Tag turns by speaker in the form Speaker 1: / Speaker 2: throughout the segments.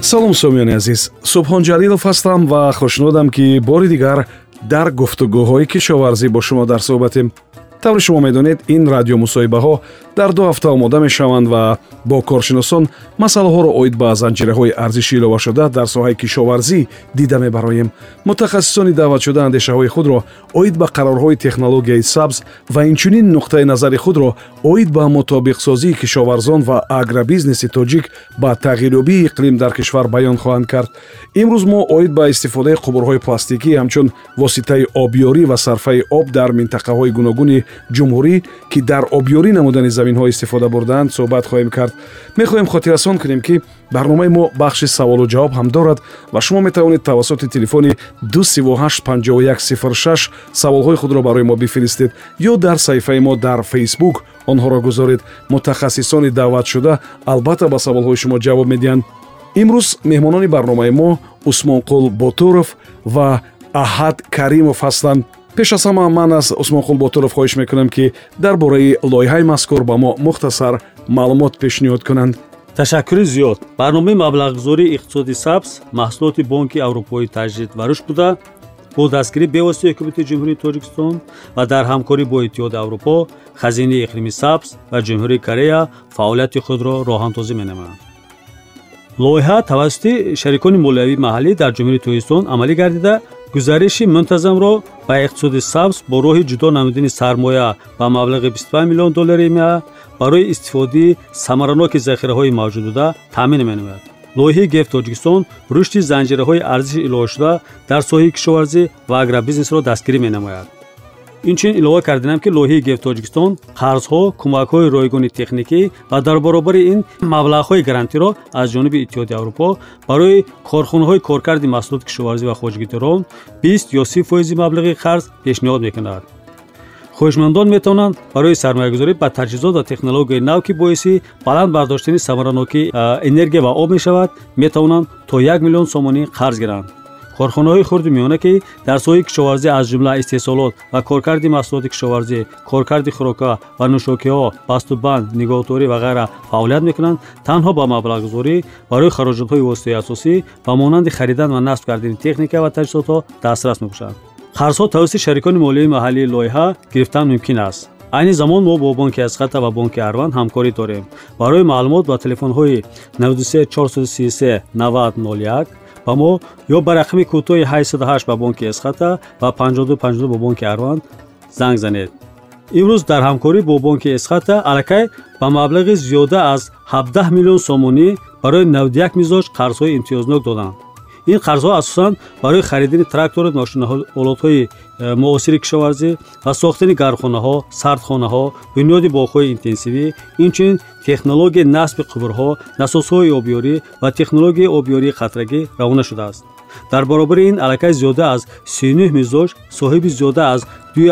Speaker 1: салом сомиёни азиз, Субҳон Ҷалилов ҳастам ва хушнудам ки бори дигар дар гуфтугӯҳои кишоварзӣ бо шумо дар суҳбатем. таври шумо медонед, ин радиомусоҳибаҳо дар 2 ҳафта омода мешаванд ва бо коршиносон масъалаҳоро оид ба занҷираҳои арзиши иловашуда дар соҳаи кишоварзӣ дида мебароем. мутахассисони даъватшуда андешаҳои худро оид ба қарорҳои технологияи сабз ва инчунин нуқтаи назари худро оид ба мутобиқсозии кишоварзон ва агробизнеси тоҷик ба тағйирёбии иқлим дар кишвар баён хоҳанд кард. имрӯз мо оид ба истифодаи қубурҳои пластикӣ ҳамчун воситаи обёрӣ ва сарфаи об дар минтақаҳои гуногуни ҷумҳурӣ ки дар обёрӣ намудани заминҳо истифода бурдаанд суҳбат хоҳем кард. мехоҳем хотиррасон кунем ки барномаи мо бахши саволу ҷавоб ҳам дорад ва шумо метавонед тавассути телефони 2385106 саволҳои худро барои мо бифиристед ё дар саҳифаи мо дар фейсбук онҳоро гузоред. мутахассисони даъватшуда албатта ба саволҳои шумо ҷавоб медиҳанд. имрӯз меҳмонони барномаи мо Усмонқул Ботуров ва Аҳад Каримов ҳастанд. пеш аз ҳама ман аз Усмонқул Ботуров хоҳиш мекунам ки дар бораи лоиҳаи мазкур ба мо мухтасар маълумот пешниҳод кунанд.
Speaker 2: ташаккури зиёд. барномаи маблағгузории иқтисоди сабз маҳсулоти бонки аврупои таҷдид ва рушд буда бо дастгирии бевоситаи ҳукумати ҷумҳурии Тоҷикистон ва дар ҳамкорӣ бо Иттиҳоди Аврупо, Хазинаи иқлими сабз ва ҷумҳурии Корея фаъолияти худро роҳандозӣ менамоянд. лоиҳа тавассути шарикони молиявии маҳаллӣ дар ҷумҳурии Тоҷикистон амалӣ гардида гузариши мунтазамро ба иқтисоди сабз бо роҳи ҷудо намудани сармоя ба маблағи $25 миллион ИМА барои истифодаи самараноки захираҳои мавҷуд буда таъмин менамояд. лоиҳаи ГЕФ Тоҷикистон рушди занҷираҳои арзиши иловашуда дар соҳаи кишоварзӣ ва агробизнесро дастгирӣ менамояд. инчунин илова кардем ки лоиҳаи ГЕФ Тоҷикистон қарзҳо, кӯмакҳои ройгони техникӣ ва дар баробари ин маблағҳои гарантиро аз ҷониби Иттиҳоди Аврупо барои корхонаҳои коркарди маҳсулоти кишоварзӣ ва хоҷигитерон 20 ё 30% маблағи қарз пешниҳод мекунад. хоҳишмандон метавонанд барои сармоягузорӣ ба таҷҳизот ва технологияи нав ки боиси баланд бардоштани самаранокии энергия ва об мешавад, метавонанд то 1 миллион сомонӣ қарз гиранд. корхонаҳои хурди миёна ки дар соҳаи кишоварзӣ аз ҷумла истеҳсолот ва коркарди маҳсулоти кишоварзӣ, коркарди хӯрока ва нӯшокиҳо, бастубанд, нигоҳдорӣ ва ғайра фаъолият мекунанд, танҳо ба маблағгузорӣ барои хароҷотҳои воситаи асосӣ ба монанди харидан ва насб кардани техника ва таҷҳизотҳо дастрас мебошанд. қарзҳо тавассути шарикони молиявии маҳаллии лоиҳа гирифтан мумкин аст. айни замон мо бо бонки Асқата ва бонки Арван ҳамкорӣ дорем. барои маълумот ба телефонҳои 93 433 90 01 ба мо ё ба рақами кӯтоҳи 808 ба бонки Асқата ва 5252 ба бонки Арван занг занед. имрӯз дар ҳамкорӣ бо бонки Асқата аллакай ба маблағи зиёда аз 17 миллион сомонӣ барои 91 мизоҷ қарзҳои имтиёзнок доданд. ин қарзҳо асосан барои харидани трактору машинаолотҳои муосири кишоварзӣ ва сохтани гармхонаҳо, сардхонаҳо, бунёди боғҳои интенсивӣ, инчунин технологияи насби қубурҳо, насосҳои обёрӣ ва технологияи обёрии қатрагӣ равона шудааст. дар баробари ин аллакай зиёда аз 39 мизоҷ соҳиби зиёда аз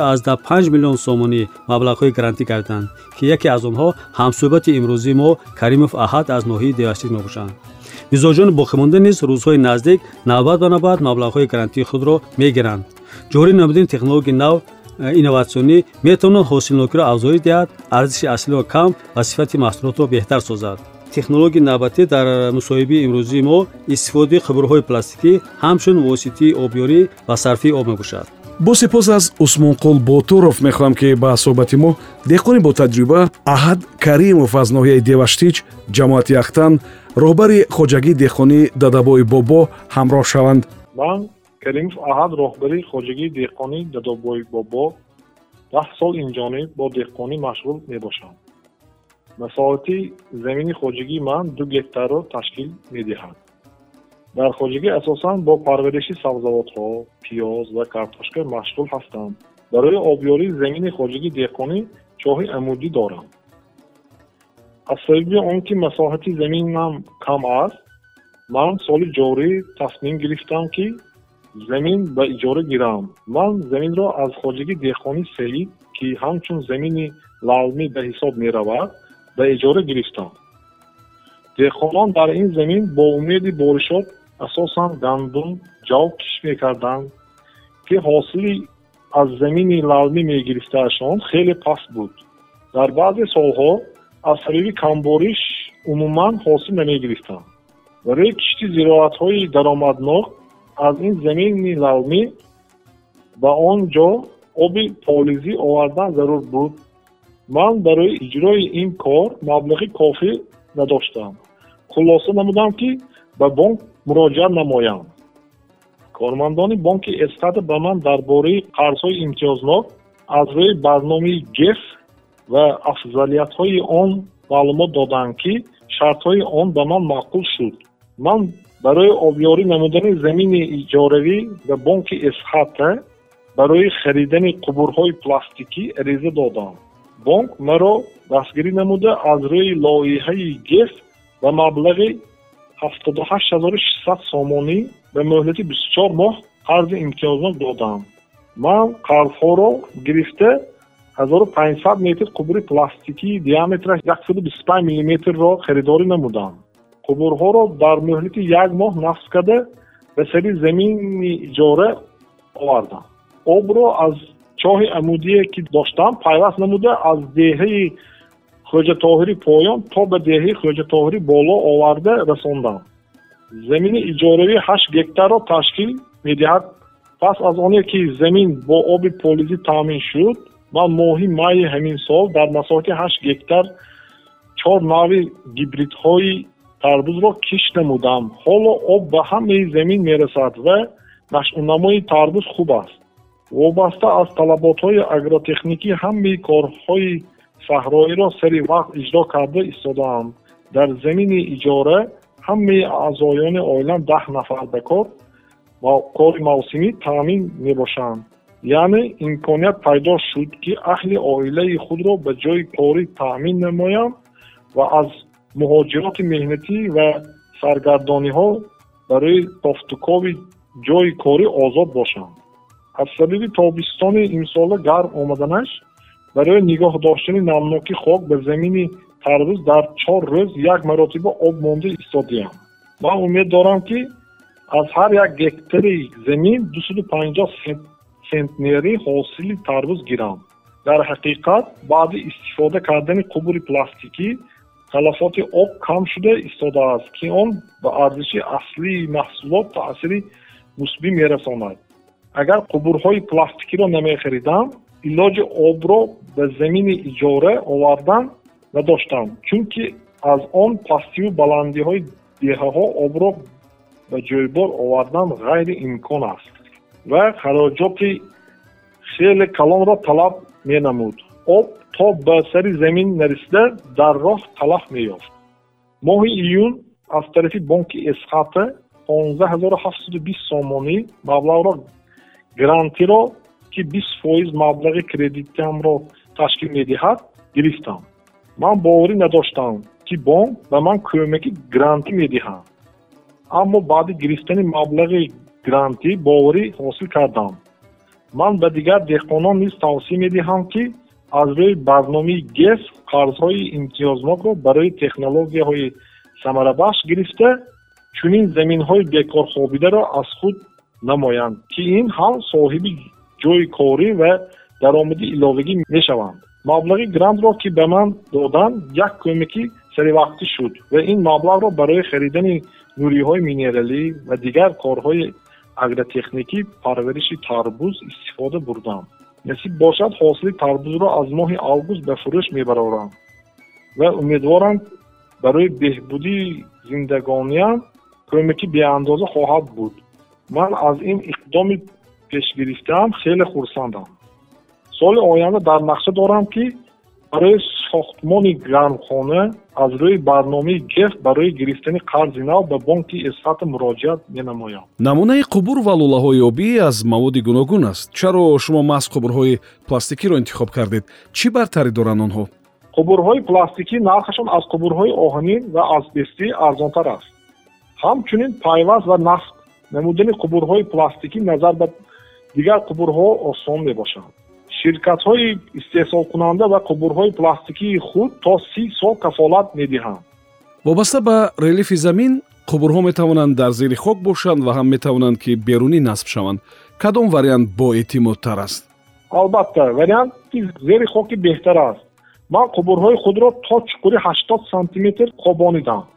Speaker 2: 2.5 миллион сомонӣ маблағҳои гарантӣ гардиданд ки яке аз онҳо ҳамсӯҳбати имрӯзии мо Каримов Аҳад аз ноҳияи Деваштик мебошанд. мизоҷони боқимонда низ рӯзҳои наздик навбат ба навбат маблағҳои гарантии худро мегиранд. ҷорӣ намудани технологияи нав инноватсионӣ метавонад ҳосилнокиро афзоиш диҳад, арзиши аслиро кам ва сифати маҳсулотро беҳтар созад. технологияи навбатӣ дар мусоҳибаи имрӯзии мо истифодаи қубурҳои пластикӣ ҳамчун воситаи обёрӣ ва сарфии об мебошад.
Speaker 1: бо сипос аз Усмонқул Ботуров мехоҳам ки ба суҳбати мо деҳқони бо таҷриба Аҳад Каримов аз ноҳияи Деваштич, ҷамоати Яхтан, роҳбари хоҷагии деҳқонии Дадабои Бобо ҳамроҳ шаванд.
Speaker 3: ман Каримов Аҳад роҳбари хоҷагии деҳқонии Дадабои Бобо 10 сол инҷониб бо деҳқонӣ машғул мебошам. масоҳати замини хоҷагии ман 2 гектарро ташкил медиҳад. дар хоҷагӣ асосан бо парвариши сабзавотҳо, пиёз ва картошка машғул ҳастам. барои обёрии замини хоҷагии деҳқонӣ чоҳи амудӣ дорам. аз сабаби он ки масоҳати заминам кам аст, ман соли ҷорӣ тасмим гирифтам ки замин ба иҷора гирам. ман заминро аз хоҷагии деҳқонӣ Саид ки ҳамчун замини лавмӣ ба ҳисоб меравад ба иҷора гирифтам. деҳқонон дар ин замин бо умеди боришот асосан гандум ҷав киш мекарданд ки ҳосили аз замини лавмӣ мегирифтаашон хеле паст буд. дар баъзе солҳо аз сабаби камбориш умуман ҳосил намегирифтанд барои кишти зироатҳои даромаднок аз ин замини лавмӣ ба он ҷо оби полизӣ овардан зарур буд. ман барои иҷрои ин кор маблағи кофӣ надоштам. хулоса намудам, ки ба бонк муроҷиат намоям. кормандони бонки эсқата ба ман дар бораи қарзҳои имтиёзнок аз рӯи барномаи ГЕФ ва афзалиятҳои он маълумот доданд, ки шартҳои он ба ман маъқул шуд. ман барои обёрӣ намудани замини иҷоравӣ ба бонки эсқата барои харидани қубурҳои пластикӣ ариза додам. бонк маро дастгирӣ намуда аз рӯи лоиҳаи ГЕФ ба маблағи 78600 сомонӣ ба муҳлати 24 моҳ қарзи имтиёзнок додам. ман қарзҳоро гирифта 1500 метр қубури пластикии диаметраш 125 мм-ро харидорӣ намудам. қубурҳоро дар муҳлати 1 моҳ насб карда ба сари замини иҷора овардам. обро аз чоҳи амудие ки доштам пайваст намуда аз деҳаи хоҷатоҳирӣ поён то ба деҳаи хоҷатоҳирӣ боло оварда расондам. замини иҷоравӣ 8 гектарро ташкил медиҳад. пас аз оне ки замин бо оби полизӣ таъмин шуд, ман моҳи майи ҳамин сол дар масоҳати 8 гектар 4 нави гибридҳои тарбузро кишт намудам. ҳоло об ба ҳамаи замин мерасад ва нашъунамои тарбуз хуб аст. вобаста аз талаботҳои агротехникӣ ҳамаи корҳои саҳроиро сари вақт иҷро карда истодаам. дар замини иҷора ҳамаи аъзоёни оилам 10 нафар ба кори мавсимӣ таъмин мебошанд. яъне имконият пайдо шуд, ки аҳли оилаи худро ба ҷои корӣ таъмин намоям ва аз муҳоҷироти меҳнатӣ ва саргардониҳо барои тофтукови ҷои корӣ озод бошам. аз сабаби тобистони имсола гарм омаданаш, барои нигоҳ доштани намнокии хок ба замини тарбуз дар 4 рӯз 1 маротиба об монда истодиям. ман умед дорам, ки аз ҳар 1 гектари замин 250 сентнери ҳосили тарбуз гирам. дар ҳақиқат баъди истифода кардани қубури пластикӣ талафоти об кам шуда истодааст, ки он ба арзиши аслии маҳсулот таъсири мусбӣ мерасонад. агар қубурҳои пластикиро намехаридам, илоҷи обро ба замини иҷора овардан надоштам, чунки аз он пастиву баландиҳои деҳаҳо обро ба ҷойбор овардан ғайриимкон аст ва хароҷоти хеле калонро талаб менамуд. об то ба сари замин нарасида дар роҳ талаф меёфт. моҳи июн аз тарафи бонки эсқата 15720 сомонӣ маблағро грантиро, ки 20% маблағи кредитамро ташкил медиҳад, гирифтам. ман боварӣ надоштам, ки бонк ба ман кӯмаки грантӣ медиҳад. аммо баъди гирифтани маблағи грантӣ боварӣ ҳосил кардам. ман ба дигар деҳқонон низ тавсия медиҳам, ки аз рӯи барномаи ГЕФ қарзҳои имтиёзнокро барои технологияҳои самарабахш гирифта, чунин заминҳои бекорхобидаро аз худ намоянд, ки ин ҳам соҳиби ҷойи корӣ ва даромади иловагӣ мешаванд. маблағи грантро, ки ба ман доданд, як кӯмаки саривақтӣ шуд ва ин маблағро барои харидани нуриҳои минералӣ ва дигар корҳои агротехникӣ парвариши тарбуз истифода бурдам. насиб бошад, ҳосили тарбузро аз моҳи август ба фурӯш мебарорам ва умедворам барои беҳбудии зиндагониям кӯмаки беандоза хоҳад буд. ман аз ин иқдоми пешгирифтаам хеле хурсандам. соли оянда дар нақша дорам, ки барои сохтмони гармхона аз рӯи барномаи ГЕФ барои гирифтани қарзи нав ба бонки эсқата муроҷиат менамоям.
Speaker 1: намунаи қубур ва лӯлаҳои обӣ аз маводи гуногун аст. чаро шумо маҳз қубурҳои пластикиро интихоб кардед? чӣ бартарӣ доранд онҳо?
Speaker 3: қубурҳои пластикӣ нархашон аз қубурҳои оҳанӣ ва асбестӣ арзонтар аст. ҳамчунин пайваст ва насб намудани қубурҳои пластикӣ назар ба дигар қубурҳо осон мебошад. ширкатҳои истеҳсолкунанда ва қубурҳои пластикии худ то 30 сол кафолат медиҳанд.
Speaker 1: вобаста ба релифи замин, қубурҳо метавонанд дар зери хок бошанд ва ҳам метавонанд ки берунӣ насб шаванд. кадом вариант боэътимодтар аст?
Speaker 3: албатта, варианти зери хоки беҳтар аст. ман қубурҳои худро то чуқури 80 сантиметр қобонидам.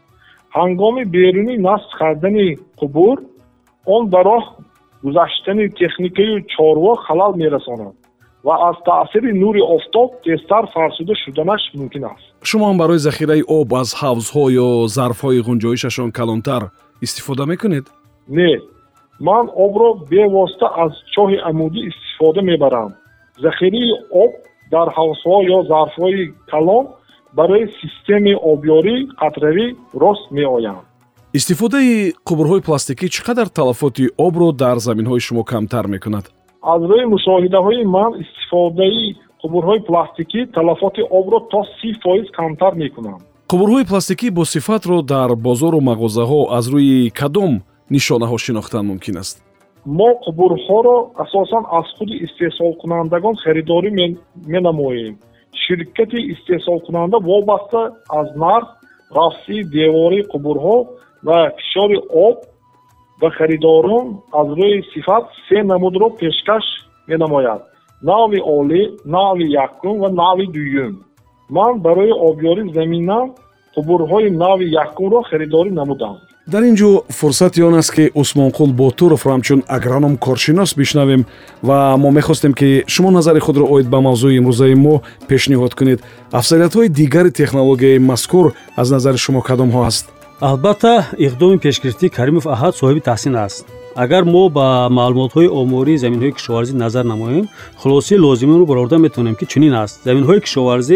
Speaker 3: ҳангоми берунӣ насб кардани қубур он ба роҳ гузаштани техникаю чорво халал мерасонад ва аз таъсири нури офтоб тезтар фарсуда шуданаш мумкин аст.
Speaker 1: шумо ҳам барои захираи об аз ҳавзҳо ё зарфҳои ғунҷоишашон калонтар истифода мекунед?
Speaker 3: Не, ман обро бевосита аз чоҳи амудӣ истифода мебарам. захираи об дар ҳавзҳо ё зарфҳои калон барои системаи обёрӣ қатравӣ рост меоянд.
Speaker 1: истифодаи қубурҳои пластикӣ чӣ қадар талафоти обро дар заминҳои шумо камтар мекунад?
Speaker 3: аз рӯи мушоҳидаҳои ман истифодаи қубурҳои пластикӣ талафоти обро то 30% камтар мекунанд.
Speaker 1: қубурҳои пластикӣ бо сифатро дар бозору мағозаҳо аз рӯи кадом нишонаҳо шинохтан мумкин аст?
Speaker 3: мо қубурҳоро асосан аз худи истеҳсолкунандагон харидорӣ менамоем. ширкати истеҳсолкунанда вобаста аз нарх, рафсии девории қубурҳо ва фишори об ба харидорон аз рӯи сифат се намудро пешкаш менамояд: навъи олӣ, навъи якум ва навъи дуюм. ман барои обёрии заминам қубурҳои навъи якумро харидорӣ намудам.
Speaker 1: дар ин ҷо фурсати он аст ки усмонқул ботуровро ҳамчун агроном коршинос бишнавем ва мо мехостем ки шумо назари худро оид ба мавзӯи имрӯзаи мо пешниҳод кунед. афзалиятҳои дигари технологияи мазкур аз назари шумо кадомҳо аст?
Speaker 2: албатта иқдоми пешгирифти Каримов Аҳад соҳиби таҳсин аст. агар мо ба маълумотҳои омории заминҳои кишоварзӣ назар намоем, хулосаи лозимаро бароварда метавонем ки чунин аст: заминҳои кишоварзӣ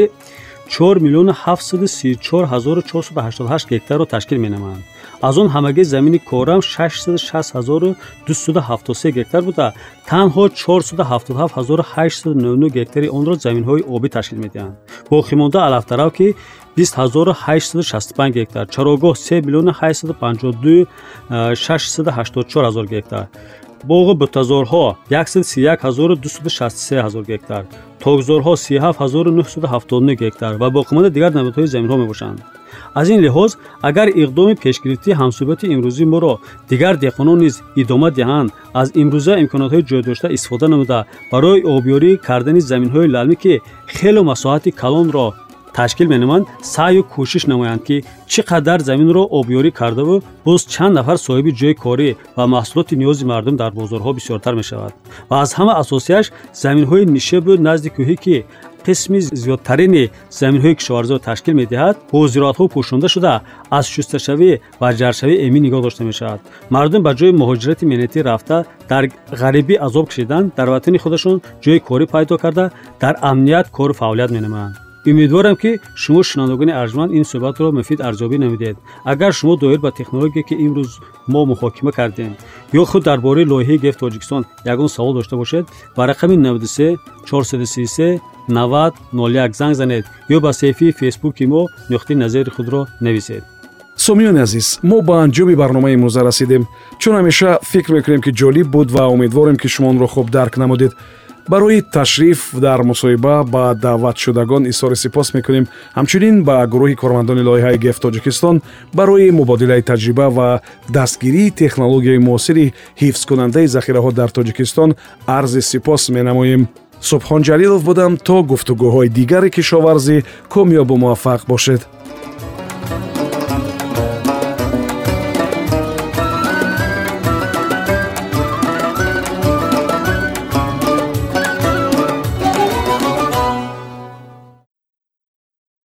Speaker 2: 4,734,488 гектарро ташкил менамоянд. аз он ҳамаги замини корам 660,273 гектар буда, танҳо 477,899 гектари онро заминҳои обӣ ташкил медиҳанд. боқимонда алафтарав ки 20,865 гектар, чарогоҳ 3,822,684 гектар, боғи бутазорҳо 131,263 гектар, тогзорҳо 37,979 гектар ва боқимонда дигар намудҳои заминҳо мебошанд. аз ин лиҳоз агар иқдоми пешгирифти ҳамсӯҳбати имрӯзии моро дигар деҳқонон низ идома диҳанд, аз имрӯза имконоти ҷойдошта истифода намуда барои обёрӣ кардани заминҳои лалмӣ ки хело масоҳати калонро ташкил менамоянд, саъю кӯшиш намоянд ки чӣ қадар заминро обёрӣ кардаву боз чанд нафар соҳиби ҷойи корӣ ва маҳсулоти ниёзи мардум дар бозорҳо бисёртар мешавад. ва аз ҳама асосияш заминҳои нишебу назди кӯҳӣ ки қисми зиёдтарини заминҳои кишоварзиро ташкил медиҳад, бо зироатҳо пӯшонда шуда аз шусташавӣ ва ҷаршавӣ эмин нигоҳ дошта мешавад. мардум ба ҷои муҳоҷирати миннатӣ рафта дар ғарибӣ азоб кашидан, дар ватани худашон ҷойи корӣ пайдо карда, дар амният кору фаъолият менамоянд. умедворам ки шумо шунавандагони арҷманд ин суҳбатро муфид арзёбӣ намудед. агар шумо доир ба технологие ки имрӯз мо муҳокима кардем ё худ дар бораи лоиҳаи гефт Тоҷикистон ягон савол дошта бошед, ба рақами 93 433 90 01 занг занед ё ба саҳифаи фейсбуки мо нуқтаи назари худро нависед.
Speaker 1: сомиёни азиз, мо ба анҷоми барномаи имрӯза расидем. чун ҳамеша фикр мекунем ки ҷолиб буд ва умедворем ки шумо онро хуб дарк намудед. барои ташриф дар мусоҳиба ба даъватшудагон изҳори сипос мекунем. ҳамчунин ба гурӯҳи кормандони лоиҳаи гефт Тоҷикистон барои мубодилаи таҷриба ва дастгирии технологияи муосири ҳифзкунандаи захираҳо дар Тоҷикистон арзи сипос менамоем. Субҳон Ҷалилов будам. то гуфтугӯҳои дигари кишоварзӣ комёбу муваффақ бошед.